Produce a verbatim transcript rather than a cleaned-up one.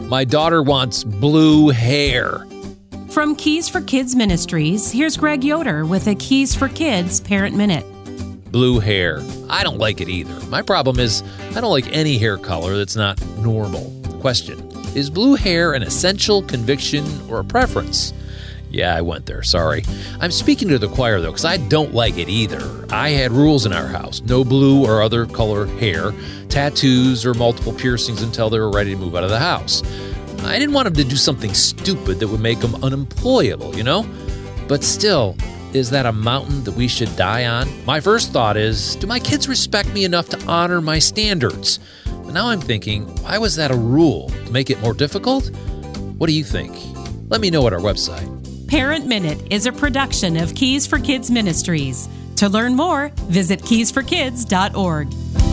My daughter wants blue hair. From Keys for Kids Ministries, here's Greg Yoder with a Keys for Kids Parent Minute. Blue hair. I don't like it either. My problem is I don't like any hair color that's not normal. Question, is blue hair an essential conviction or a preference? Yeah, I went there. Sorry. I'm speaking to the choir, though, because I don't like it either. I had rules in our house. No blue or other color hair, tattoos, or multiple piercings until they were ready to move out of the house. I didn't want them to do something stupid that would make them unemployable, you know? But still, is that a mountain that we should die on? My first thought is, do my kids respect me enough to honor my standards? But now I'm thinking, why was that a rule? To make it more difficult? What do you think? Let me know at our website. Parent Minute is a production of Keys for Kids Ministries. To learn more, visit keys for kids dot org.